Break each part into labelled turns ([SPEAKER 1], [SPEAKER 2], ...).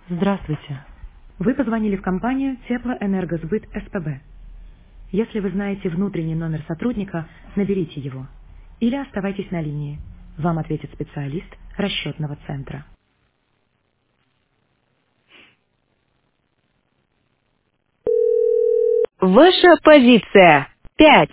[SPEAKER 1] Здравствуйте. Вы позвонили в компанию Теплоэнергосбыт СПБ. Если вы знаете внутренний номер сотрудника, наберите его. Или оставайтесь на линии. Вам ответит специалист расчетного центра.
[SPEAKER 2] Ваша позиция. 5.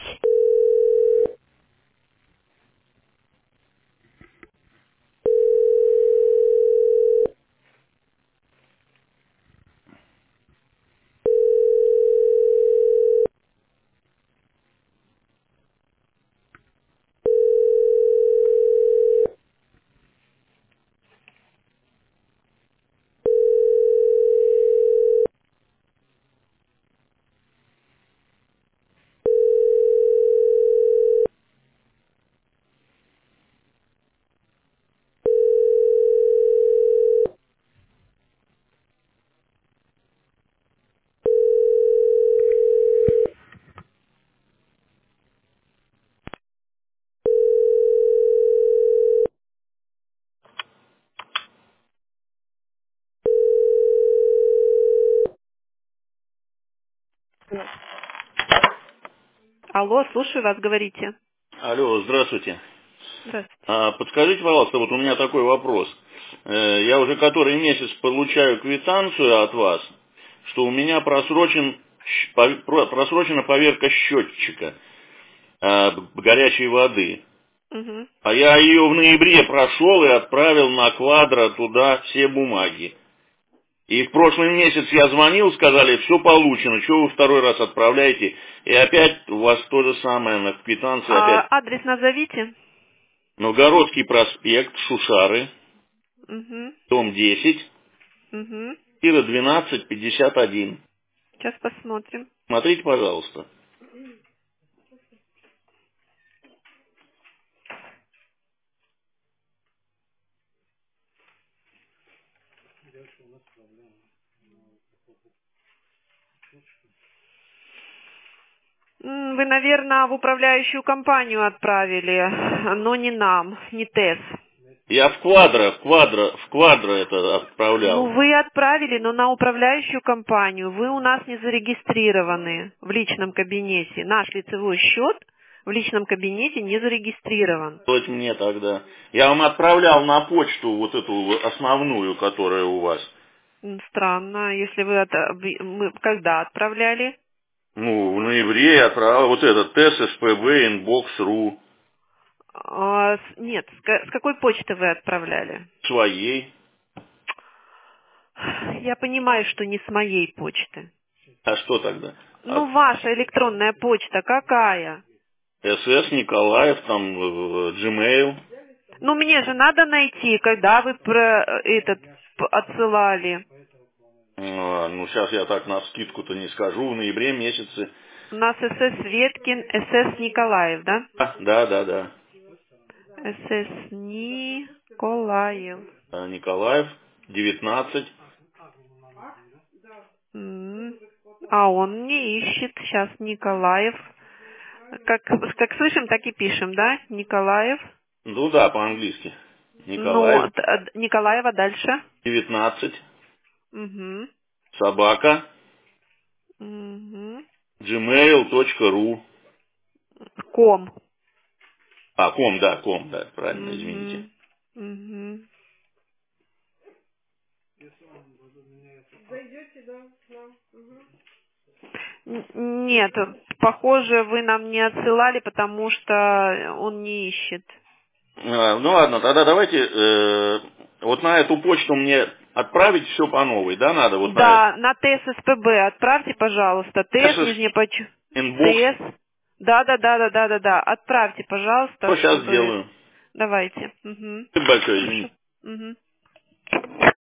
[SPEAKER 2] Алло, слушаю вас, говорите.
[SPEAKER 3] Алло, здравствуйте.
[SPEAKER 2] Здравствуйте.
[SPEAKER 3] Подскажите, пожалуйста, вот у меня такой вопрос. Я уже который месяц получаю квитанцию от вас, что у меня просрочена поверка счетчика горячей воды.
[SPEAKER 2] Мгм.
[SPEAKER 3] А я ее в ноябре прошел и отправил на Квадро туда все бумаги. И в прошлый месяц я звонил, сказали, все получено, что вы второй раз отправляете? И опять у вас то же самое, на квитанции опять.
[SPEAKER 2] Адрес назовите.
[SPEAKER 3] Новгородский проспект, Шушары,
[SPEAKER 2] Угу.
[SPEAKER 3] дом 10,
[SPEAKER 2] Угу.
[SPEAKER 3] квартира 1251.
[SPEAKER 2] Сейчас посмотрим.
[SPEAKER 3] Смотрите, пожалуйста.
[SPEAKER 2] Вы, наверное, в управляющую компанию отправили, но не нам, не ТЭС.
[SPEAKER 3] Я в квадро это
[SPEAKER 2] Ну,
[SPEAKER 3] отправлял.
[SPEAKER 2] вы отправили, но на управляющую компанию. Вы у нас не зарегистрированы в личном кабинете. Наш лицевой счет в личном кабинете не зарегистрирован.
[SPEAKER 3] Дайте мне тогда. Я вам отправлял на почту вот эту основную, которая у вас.
[SPEAKER 2] Странно, если вы мы когда отправляли?
[SPEAKER 3] Ну, в ноябре я отправил вот этот ТССПБ Inbox.ru
[SPEAKER 2] Нет, с какой почты вы отправляли?
[SPEAKER 3] своей.
[SPEAKER 2] Я понимаю, что не с моей почты.
[SPEAKER 3] А что тогда?
[SPEAKER 2] Ну, ваша электронная почта какая?
[SPEAKER 3] СС Николаев, там Gmail.
[SPEAKER 2] Ну, мне же надо найти, когда вы отсылали.
[SPEAKER 3] Ну, сейчас я так на скидку-то не скажу. В ноябре месяце.
[SPEAKER 2] У нас СС Веткин, СС Николаев, да?
[SPEAKER 3] Да.
[SPEAKER 2] СС Николаев.
[SPEAKER 3] Николаев, 19.
[SPEAKER 2] М. А он не ищет. Сейчас Николаев. Как слышим, так и пишем, да? Николаев.
[SPEAKER 3] Ну да, по-английски.
[SPEAKER 2] Ну,
[SPEAKER 3] Николаев,
[SPEAKER 2] Николаева дальше.
[SPEAKER 3] 19.
[SPEAKER 2] Угу.
[SPEAKER 3] Собака.
[SPEAKER 2] Угу.
[SPEAKER 3] Gmail.ru.
[SPEAKER 2] Ком.
[SPEAKER 3] Ком, да, правильно, извините.
[SPEAKER 2] Угу. Угу. Нет, похоже, вы нам не отсылали, потому что он не ищет.
[SPEAKER 3] Ну ладно, тогда давайте вот на эту почту мне отправить все по новой, да, надо вот на это.
[SPEAKER 2] Да, на ТС СПБ отправьте, пожалуйста. ТС,
[SPEAKER 3] SS
[SPEAKER 2] нижнее подчеркивание.
[SPEAKER 3] Inbox.
[SPEAKER 2] ТС. Да. Отправьте, пожалуйста,
[SPEAKER 3] Что сейчас
[SPEAKER 2] чтобы...
[SPEAKER 3] сделаю?
[SPEAKER 2] Давайте. Угу.
[SPEAKER 3] Спасибо большое,
[SPEAKER 2] Хорошо.
[SPEAKER 3] извините.
[SPEAKER 2] Угу.